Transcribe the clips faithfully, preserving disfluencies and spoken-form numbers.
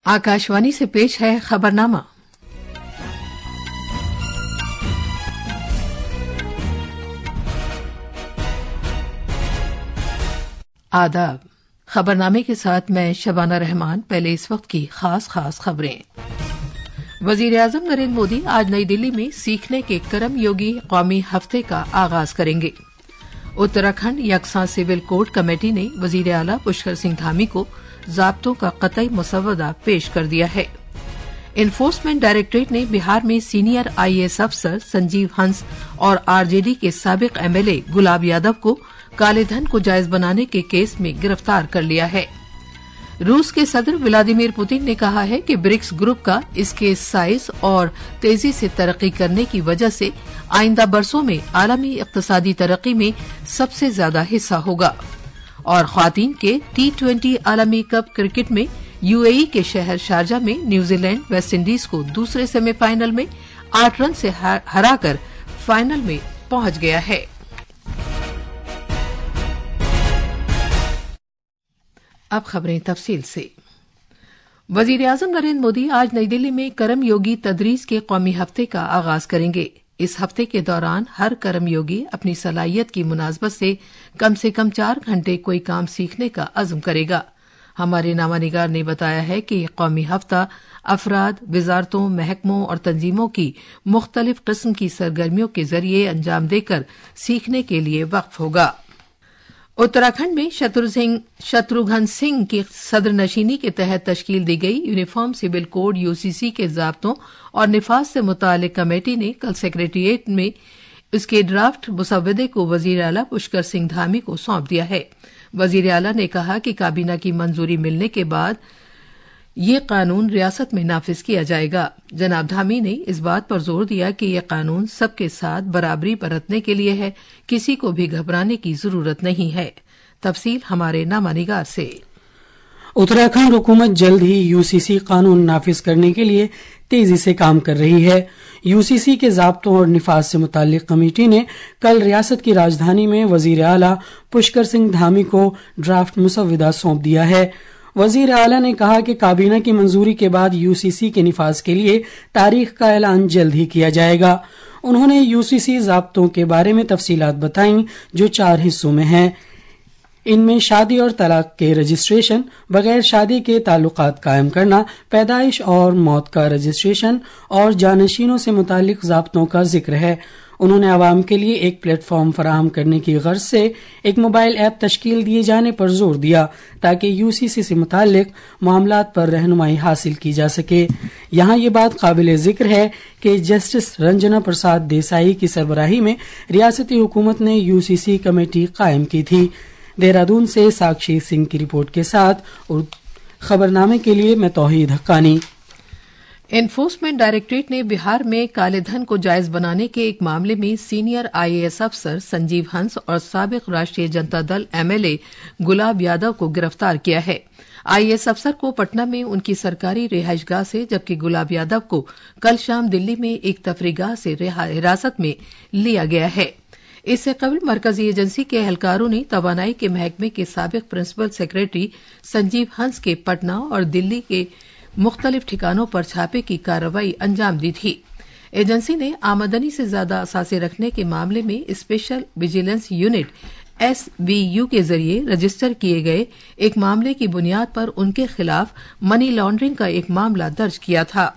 आकाशवाणी से पेश है खबरनामा। आदाब। खबरनामे के साथ मैं शबाना रहमान। पहले इस वक्त की खास खास खबरें। वजीर आजम नरेंद्र मोदी आज नई दिल्ली में सीखने के कर्म योगी कौमी हफ्ते का आगाज करेंगे। उत्तराखंड यकसा सिविल कोड कमेटी ने वजीर आला पुष्कर सिंह धामी को ज़ाब्तों का कतई मुसवदा पेश कर दिया है। इन्फोर्समेंट डायरेक्टरेट ने बिहार में सीनियर आईएएस अफसर संजीव हंस और आरजेडी के साबिक एमएलए गुलाब यादव को काले धन को जायज बनाने के केस में गिरफ्तार कर लिया है। रूस के सदर व्लादिमीर पुतिन ने कहा है कि ब्रिक्स ग्रुप का इसके साइज और तेजी से तरक्की करने की वजह से आइंदा बरसों में आलमी इक्तिसादी तरक्की में सबसे ज्यादा हिस्सा होगा। और ख्वातीन के टी ट्वेंटी आलमी कप क्रिकेट में यूएई के शहर शारजा में न्यूजीलैंड वेस्ट इंडीज को दूसरे सेमीफाइनल में आठ रन से हराकर फाइनल में पहुंच गया है। अब खबरें तफसील से। वजीर आजम नरेंद्र मोदी आज नई दिल्ली में कर्म योगी तदरीस के कौमी हफ्ते का आगाज करेंगे। इस हफ्ते के दौरान हर कर्म योगी अपनी सलाहियत की मुनासबत से कम से कम चार घंटे कोई काम सीखने का अज़्म करेगा। हमारे नामानिगार ने बताया है कि यह कौमी हफ्ता अफराद, वजारतों, महकमों और तंजीमों की मुख्तलिफ किस्म की सरगर्मियों के जरिए अंजाम देकर सीखने के लिए वक्फ होगा। उत्तराखंड में शत्रुघ्न सिंह की सदरनशीनी के तहत तश्कील दी गई यूनिफॉर्म सिविल कोड यूसीसी के ज़ाब्तों और निफाज से मुतालिक कमेटी ने कल सेक्रेटेरिएट में इसके ड्राफ्ट मुसवदे को वजीर आला पुष्कर सिंह धामी को सौंप दिया है। वजीर आला ने कहा कि काबीना की मंजूरी मिलने के बाद ये कानून रियासत में नाफिज किया जाएगा। जनाब धामी ने इस बात पर जोर दिया कि यह कानून सबके साथ बराबरी बरतने के लिए है, किसी को भी घबराने की जरूरत नहीं है। तफसील हमारे नामानिगार से। उत्तराखंड हुकूमत जल्द ही यूसीसी कानून नाफिज करने के लिए तेजी से काम कर रही है। यूसीसी के ज़ाब्तों और निफाज से मुतालिक कमेटी ने कल रियासत की राजधानी में वजीर आला पुष्कर सिंह धामी को ड्राफ्ट मुसवदा सौंप दिया है। वजीर आला ने कहा कि काबीना की मंजूरी के बाद यूसीसी के निफाज के लिए तारीख का ऐलान जल्द ही किया जाएगा। उन्होंने यूसीसी ज़ाब्तों के बारे में तफसीलात बताई जो चार हिस्सों में हैं। इनमें शादी और तलाक के रजिस्ट्रेशन, बगैर शादी के ताल्लुकात कायम करना, पैदाइश और मौत का रजिस्ट्रेशन और जानशीनों से मुतालिक ज़ाब्तों का जिक्र है। उन्होंने आवाम के लिए एक प्लेटफॉर्म फराहम करने की गर्ज से एक मोबाइल ऐप तश्कील दिए जाने पर जोर दिया ताकि यूसीसी से मुतालिक मामलात पर रहनुमाई हासिल की जा सके। यहाँ ये बात काबिल जिक्र है कि जस्टिस रंजना प्रसाद देसाई की सरबराही में रियासती हुकूमत ने यूसीसी कमेटी कायम की थी। देहरादून से साक्षी सिंह की रिपोर्ट के साथ और खबरनामे के लिए मैं तौहीद हक्कानी। एनफोर्समेंट डायरेक्टरेट ने बिहार में काले धन को जायज बनाने के एक मामले में सीनियर आईएएस अफसर संजीव हंस और साबिक राष्ट्रीय जनता दल एमएलए गुलाब यादव को गिरफ्तार किया है। आईएएस अफसर को पटना में उनकी सरकारी रिहाइशगाह से, जबकि गुलाब यादव को कल शाम दिल्ली में एक तफरीगाह से हिरासत में लिया गया है। इससे कबल मरकजी एजेंसी के एहलकारों ने तवानाई के महकमे के साबिक प्रिंसिपल सेक्रेटरी संजीव हंस के पटना और दिल्ली के मुख्तलिफ ठिकानों पर छापे की कार्रवाई अंजाम दी थी। एजेंसी ने आमदनी से ज्यादा असासे रखने के मामले में स्पेशल विजिलेंस यूनिट एसवीयू के जरिए रजिस्टर किए गए एक मामले की बुनियाद पर उनके खिलाफ मनी लॉन्ड्रिंग का एक मामला दर्ज किया था।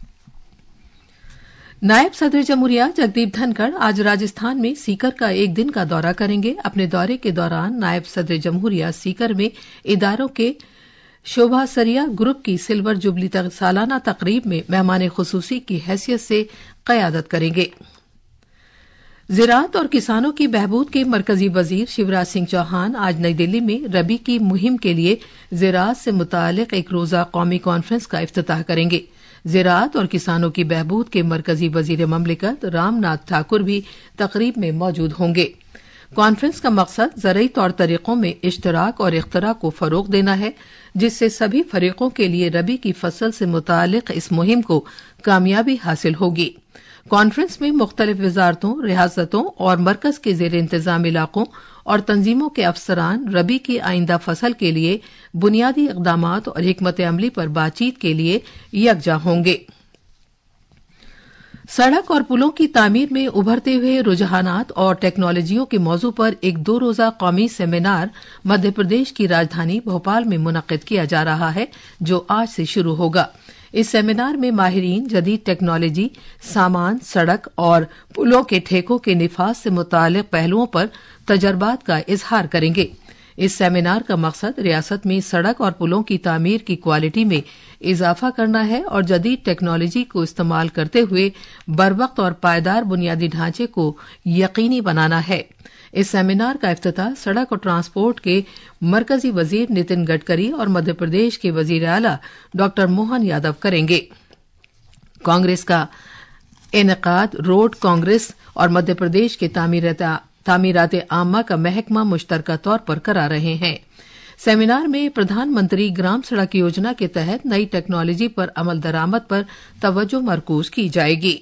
नायब सदर जमहूरिया जगदीप धनखड़ आज राजस्थान में सीकर का एक दिन का दौरा करेंगे। अपने दौरे के दौरान नायब सदर जमहूरिया सीकर में इदारों के शोभा सरिया ग्रुप की सिल्वर जुबली तक सालाना तकरीब में मेहमान खुसूसी की हैसियत से क़यादत करेंगे। ज़राअत और किसानों की बहबूद के मरकजी वजीर शिवराज सिंह चौहान आज नई दिल्ली में रबी की मुहिम के लिए ज़राअत से मुतालिक एक रोज़ा कौमी कॉन्फ्रेंस का इफ्तिताह करेंगे। ज़राअत और किसानों की बहबूद के मरकजी वजीर ममलिकत रामनाथ ठाकुर भी तकरीब में मौजूद होंगे। कॉन्फ्रेंस का मकसद ज़रई तौर तरीकों में इश्तराक और इख्तरा को फरोग देना है। जिससे सभी फरीकों के लिए रबी की फसल से मुतालिक इस मुहिम को कामयाबी हासिल होगी। कॉन्फ्रेंस में मुख्तलिफ वजारतों, रियासतों और मरकज के जेर इंतजाम इलाकों और तंजीमों के अफसरान रबी की आइंदा फसल के लिए बुनियादी इकदामात और हिकमत अमली पर बातचीत के लिए यकजा होंगे। सड़क और पुलों की तामीर में उभरते हुए रुझानात और टेक्नोलॉजियों के मौजू पर एक दो रोजा कौमी सेमिनार मध्य प्रदेश की राजधानी भोपाल में मुनक्किद किया जा रहा है, जो आज से शुरू होगा। इस सेमिनार में माहिरीन जदीद टेक्नोलॉजी, सामान, सड़क और पुलों के ठेकों के निफाज से मुतालिक पहलुओं पर तजर्बात का इजहार करेंगे। इस सेमिनार का मकसद रियासत में सड़क और पुलों की तामीर की क्वालिटी में इजाफा करना है और जदीद टेक्नोलॉजी को इस्तेमाल करते हुए बरवक्त और पायदार बुनियादी ढांचे को यकीनी बनाना है। इस सेमिनार का इफ्तिताह सड़क और ट्रांसपोर्ट के मरकजी वजीर नितिन गडकरी और मध्य प्रदेश के वजीर आला डॉक्टर मोहन यादव करेंगे। कांग्रेस का इनेकाद रोड कांग्रेस और मध्य प्रदेश के तामीरात आमा का महकमा मुश्तरका तौर पर करा रहे हैं। सेमिनार में प्रधानमंत्री ग्राम सड़क योजना के तहत नई टेक्नोलॉजी पर अमल दरामद पर तवज्जो मरकूज की जाएगी।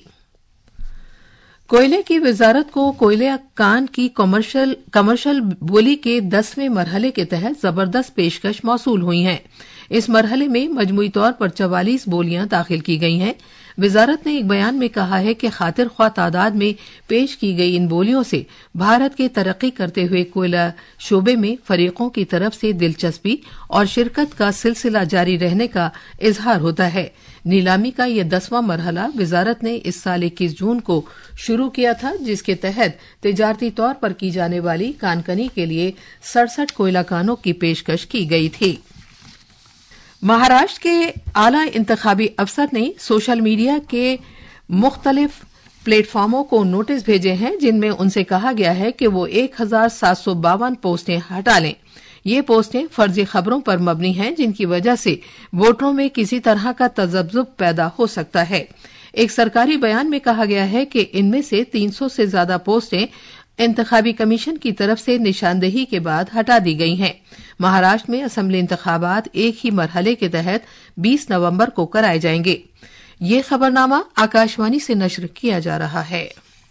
कोयले की वजारत को कोयले कान की कमर्शियल कमर्शियल बोली के दसवें मरहले के तहत जबरदस्त पेशकश मौसूल हुई हैं। इस मरहले में मजमूई तौर पर चवालीस बोलियां दाखिल की गई हैं। वजारत ने एक बयान में कहा है कि खातिर ख्वाह तादाद में पेश की गई इन बोलियों से भारत के तरक्की करते हुए कोयला शोबे में फरीकों की तरफ से दिलचस्पी और शिरकत का सिलसिला जारी रहने का इजहार होता है। नीलामी का यह दसवां मरहला वजारत ने इस साल इक्कीस जून को शुरू किया था, जिसके तहत तिजारती तौर पर की जाने वाली कानकनी के लिए सड़सठ कोयला कानों की पेशकश की गई थी। महाराष्ट्र के आला इंतखाबी अफसर ने सोशल मीडिया के मुख्तलिफ प्लेटफॉर्मों को नोटिस भेजे हैं, जिनमें उनसे कहा गया है कि वो एक हजार सात सौ बावन पोस्टें हटा लें। ये पोस्टें फर्जी खबरों पर मबनी हैं, जिनकी वजह से वोटरों में किसी तरह का तजब्जुब पैदा हो सकता है। एक सरकारी बयान में कहा गया है कि इनमें से तीन सौ से ज्यादा पोस्टें इंतखाबी कमीशन की तरफ से निशानदेही के बाद हटा दी गई हैं। महाराष्ट्र में असेंबली इंतखाबात एक ही मरहले के तहत बीस नवंबर को कराए जाएंगे। ये खबरनामा आकाशवाणी से नश्र किया जा रहा है।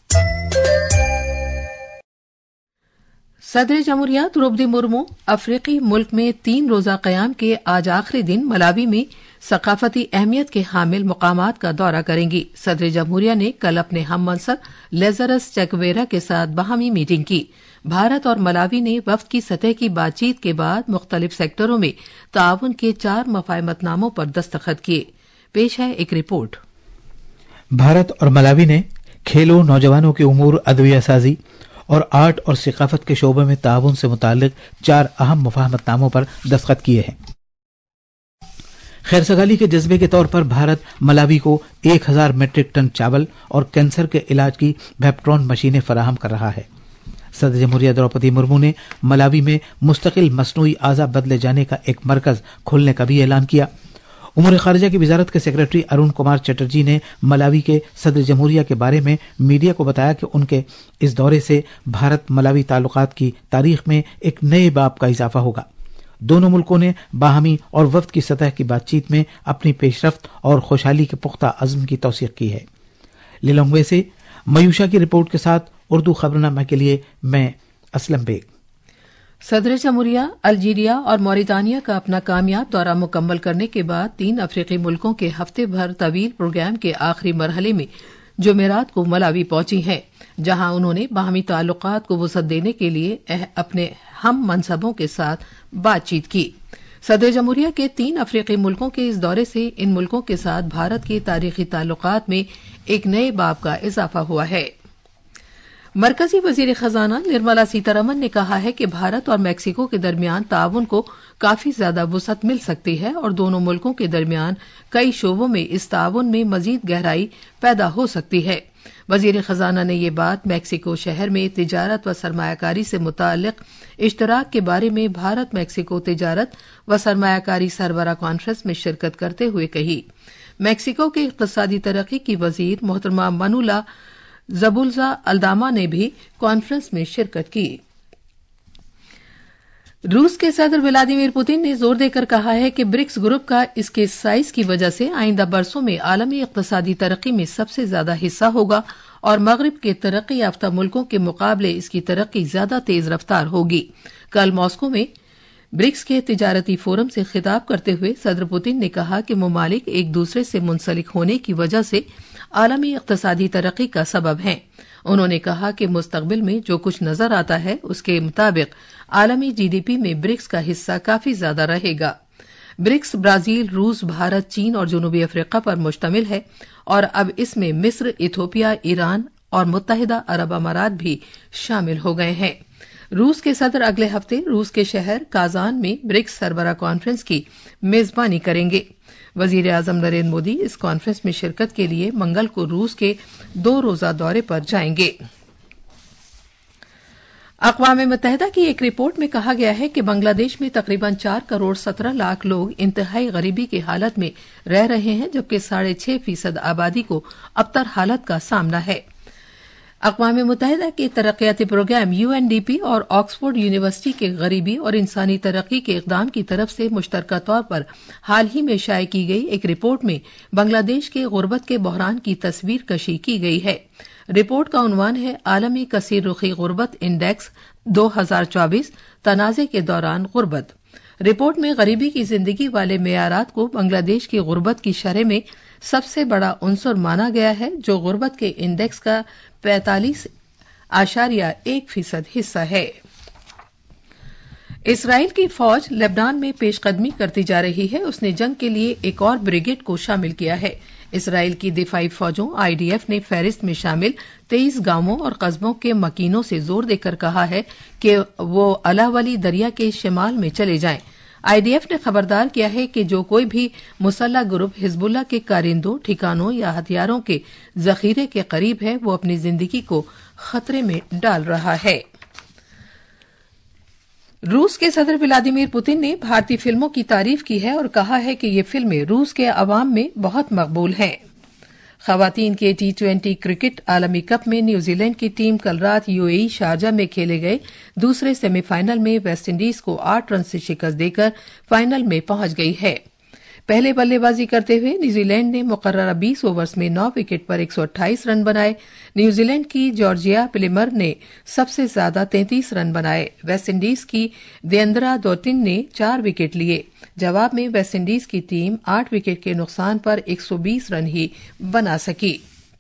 सदर जमहूरिया द्रौपदी मुर्मू अफ्रीकी मुल्क में तीन रोजा कयाम के आज आखिरी दिन मलावी में सकाफती अहमियत के हामिल मकामात का दौरा करेंगी। सदर जमहूरिया ने कल अपने हम मनसब लेजरस चेकवेरा के साथ बाहमी मीटिंग की। भारत और मलावी ने वफ्द की सतह की बातचीत के बाद मुख्तलिफ सेक्टरों में ताउन के चार मफाहमतनामों पर दस्तखत किए। पेश है एक रिपोर्ट। भारत और मलावी ने खेलों, नौजवानों के उमूर, अदविया साजी और आर्ट और सिकाफत के शोबे में ताउन से मुताल्लिक चार अहम मुफाहमतनामों पर दस्तखत किए हैं। खैरसगाली के जज्बे के तौर पर भारत मलावी को एक हजार मीट्रिक टन चावल और कैंसर के इलाज की वेप्ट्रॉन मशीनें फराहम कर रहा है। सदर जमहूरिया द्रौपदी मुर्मू ने मलावी में मुस्तकिल मसनूई आज़ा बदले जाने का एक मरकज खोलने का भी ऐलान किया। उमूर खारिजा की वजारत के सेक्रेटरी अरुण कुमार चटर्जी ने मलावी के सदर जमहूरिया के बारे में मीडिया को बताया कि उनके इस दौरे से भारत मलावी ताल्लुकात की तारीख में एक नए बाब का इजाफा होगा। दोनों मुल्कों ने बाहमी और वफ्द की सतह की बातचीत में अपनी पेशरफ्त और खुशहाली के पुख्ता अज़्म की तौसीक की है। लिलोंगवे से मयूषा की रिपोर्ट के साथ उर्दू खबरनामा के लिए मैं असलम बेग। सदर जमहूरिया अल्जीरिया और मौरितानिया का अपना कामयाब दौरा मुकम्मल करने के बाद तीन अफ्रीकी मुल्कों के हफ्ते भर तवील प्रोग्राम के आखिरी मरहले में जुमेरात को मलावी पहुंची हैं, जहां उन्होंने बाहमी ताल्लुकात को वसअत देने के लिए अपने हम मनसबों के साथ बातचीत की। सदर जमहूरिया के तीन अफ्रीकी मुल्कों के इस दौरे से इन मुल्कों के साथ भारत के तारीखी ताल्लुकात में एक नए बाब का इजाफा हुआ है। मरकजी वजीर खजाना निर्मला सीतारमन ने कहा है कि भारत और मैक्सिको के दरमियान ताउन को काफी ज्यादा वुसअत मिल सकती है और दोनों मुल्कों के दरमियान कई शोबों में इस ताउन में मजीद गहराई पैदा हो सकती है। वजीर खजाना ने यह बात मैक्सिको शहर में तिजारत व सरमायाकारी से मुताल्लिक इश्तराक के बारे में भारत मैक्सिको तिजारत व सरमायाकारी सरबराह कॉन्फ्रेंस में शिरकत करते हुए कही। मैक्सिको के इक़्तिसादी तरक्की की वजीर मोहतरमा मनुला जबुल्जा अल्दामा ने भी कॉन्फ्रेंस में शिरकत की। रूस के सदर व्लादिमीर पुतिन ने जोर देकर कहा है कि ब्रिक्स ग्रुप का इसके साइज की वजह से आइंदा बरसों में आलमी इक्तिसादी तरक्की में सबसे ज्यादा हिस्सा होगा और मगरिब के तरक्की याफ्ता मुल्कों के मुकाबले इसकी तरक्की ज्यादा तेज रफ्तार होगी। कल मॉस्को में ब्रिक्स के तिजारती फोरम से खिताब करते हुए सदर पुतिन ने कहा कि ममालिक एक दूसरे से मुंसलिक होने की वजह से आलमी इक्तिसादी तरक्की का सबब हैं। उन्होंने कहा कि मुस्तकबिल में जो कुछ नजर आता है उसके मुताबिक आलमी जीडीपी में ब्रिक्स का हिस्सा काफी ज्यादा रहेगा। ब्रिक्स ब्राजील, रूस, भारत, चीन और जनूबी अफ्रीका पर मुश्तमिल है और अब इसमें मिस्र, इथोपिया, ईरान और मुत्तहिदा अरब अमारात भी शामिल हो गए हैं। रूस के सदर अगले हफ्ते रूस के शहर काजान में ब्रिक्स सरबराह कॉन्फ्रेंस की मेजबानी करेंगे। वजीर आजम नरेंद्र मोदी इस कॉन्फ्रेंस में शिरकत के लिए मंगल को रूस के दो रोजा दौरे पर जाएंगे। अक़वाम मुत्तहिदा की एक रिपोर्ट में कहा गया है कि बांग्लादेश में तकरीबन चार करोड़ सत्रह लाख लोग इंतहाई गरीबी की हालत में रह रहे हैं, जबकि साढ़े छह फीसद आबादी को अबतर हालत का सामना है। अक़वाम मुत्तहिदा के तरक्याती प्रोग्राम यूएनडीपी और ऑक्सफोर्ड यूनिवर्सिटी के गरीबी और इंसानी तरक्की के इक़दाम की तरफ से मुश्तरका तौर पर हाल ही में शाये की गई एक रिपोर्ट में बांग्लादेश के गुर्बत के बहरान की तस्वीर कशी की गई है। रिपोर्ट का उन्वान है आलमी कसीर रुखी गुर्बत इंडेक्स दो हजार चौबीस, तनाज़े के दौरान गुर्बत। रिपोर्ट में गरीबी की जिंदगी वाले मेयारात को बांग्लादेश की गुर्बत की शरह में सबसे बड़ा उनसर माना गया है, जो गुर्बत के इंडेक्स का पैंतालीस आशारिया एक फीसद हिस्सा है। इसराइल की फौज लेबनान में पेशकदमी करती जा रही है। उसने जंग के लिए एक और ब्रिगेड को शामिल किया है। इसराइल की दिफाई फौजों आईडीएफ ने फहरिस्त में शामिल तेईस गांवों और कस्बों के मकीनों से जोर देकर कहा है कि वो अलावली दरिया के शिमाल में चले जाएं। आईडीएफ ने खबरदार किया है कि जो कोई भी मुसल्लह ग्रुप हिजबुल्लाह के कारिंदों, ठिकानों या हथियारों के जखीरे के करीब है, वो अपनी जिंदगी को खतरे में डाल रहा है। रूस के सदर व्लादिमीर पुतिन ने भारतीय फिल्मों की तारीफ की है और कहा है कि ये फिल्में रूस के अवाम में बहुत मकबूल हैं। खवातीन के टी ट्वेंटी क्रिकेट आलमी कप में न्यूजीलैंड की टीम कल रात यूएई शारजा में खेले गए दूसरे सेमीफाइनल में वेस्टइंडीज को आठ रन से शिकस्त देकर फाइनल में पहुंच गई है। पहले बल्लेबाजी करते हुए न्यूजीलैंड ने मुकर्ररा बीस ओवर्स में नौ विकेट पर एक सौ अट्ठाईस रन बनाए। न्यूजीलैंड की जॉर्जिया पिलेमर ने सबसे ज्यादा तैंतीस रन बनाए। वेस्टइंडीज की देंद्रा डोटिन ने चार विकेट लिए। जवाब में वेस्टइंडीज की टीम आठ विकेट के नुकसान पर एक सौ बीस रन ही बना सकी।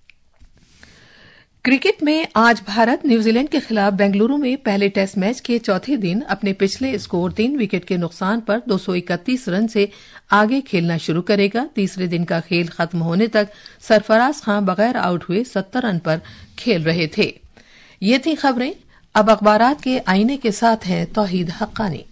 क्रिकेट में आज भारत न्यूजीलैंड के खिलाफ बेंगलुरु में पहले टेस्ट मैच के चौथे दिन अपने पिछले स्कोर तीन विकेट के नुकसान पर दो सौ इकतीस रन से आगे खेलना शुरू करेगा। तीसरे दिन का खेल खत्म होने तक सरफराज खां बगैर आउट हुए सत्तर रन पर खेल रहे थे। ये थी खबरें। अब अखबारात के आईने के साथ हैं तौहीद हक्कानी।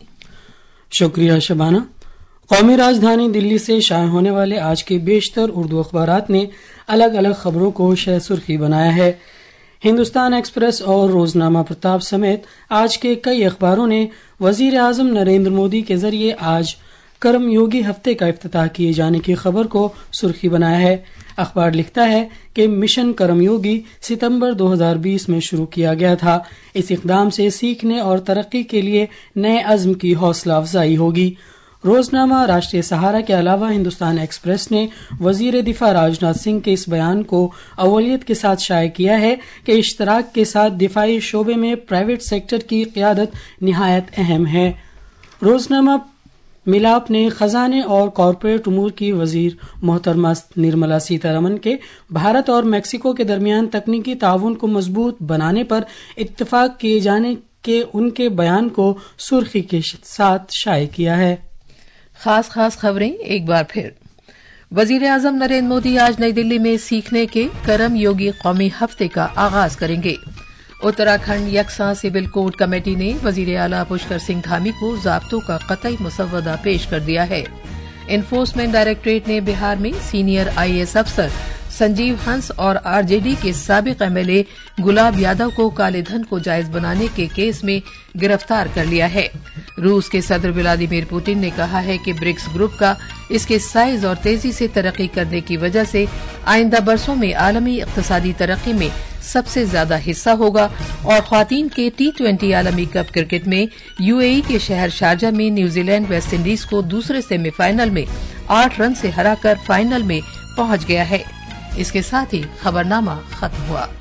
शुक्रिया शबाना। कौमी राजधानी दिल्ली से शाये होने वाले आज के बेशतर उर्दू अखबारात ने अलग अलग खबरों को शह सुर्खी बनाया है। हिंदुस्तान एक्सप्रेस और रोजनामा प्रताप समेत आज के कई अखबारों ने वजीर आजम नरेंद्र मोदी के जरिए आज कर्म योगी हफ्ते का इफ्तिताह किए जाने की खबर को सुर्खी बनाया है। अखबार लिखता है कि मिशन कर्म योगी सितंबर दो हजार बीस में शुरू किया गया था। इस इकदाम से सीखने और तरक्की के लिए नए अज़्म की हौसला अफजाई होगी। रोजनामा, राष्ट्रीय सहारा के अलावा हिंदुस्तान एक्सप्रेस ने वजीर दिफा राजनाथ सिंह के इस बयान को अव्वलियत के साथ शाये किया है कि इश्तराक के साथ दिफाई शोबे में प्राइवेट सेक्टर की क़ियादत निहायत अहम है। रोजनामा मिलाप ने खजाने और कॉरपोरेट उमूर की वजीर मोहतरमा निर्मला सीतारमन के भारत और मेक्सिको के दरमियान तकनीकी ताउन को मजबूत बनाने पर इत्तेफाक किए जाने के उनके बयान को सुर्खी के साथ शाये किया है। खास खास खबरें एक बार फिर। वजीर आजम नरेंद्र मोदी आज नई दिल्ली में सीखने के करम योगी कौमी हफ्ते का आगाज करेंगे। उत्तराखंड यकसा सिविल कोड कमेटी ने वजीर आला पुष्कर सिंह धामी को ज़ाब्तों का कतई मुसव्वदा पेश कर दिया है। एनफोर्समेंट डायरेक्टरेट ने बिहार में सीनियर आईएएस अफसर संजीव हंस और आरजेडी के साबिक एमएलए गुलाब यादव को काले धन को जायज बनाने के केस में गिरफ्तार कर लिया है। रूस के सदर व्लादिमीर पुतिन ने कहा है कि ब्रिक्स ग्रुप का इसके साइज और तेजी से तरक्की करने की वजह से आइंदा बरसों में आलमी इक्तिसादी तरक्की में سب سے زیادہ حصہ ہوگا اور خواتین کے ٹی ٹوینٹی عالمی کپ کرکٹ میں یو اے ای کے شہر شارجہ میں نیوزی لینڈ ویسٹ انڈیز کو دوسرے سیمی فائنل میں آٹھ رن سے ہرا کر فائنل میں پہنچ گیا ہے۔ اس کے ساتھ ہی خبرنامہ ختم ہوا۔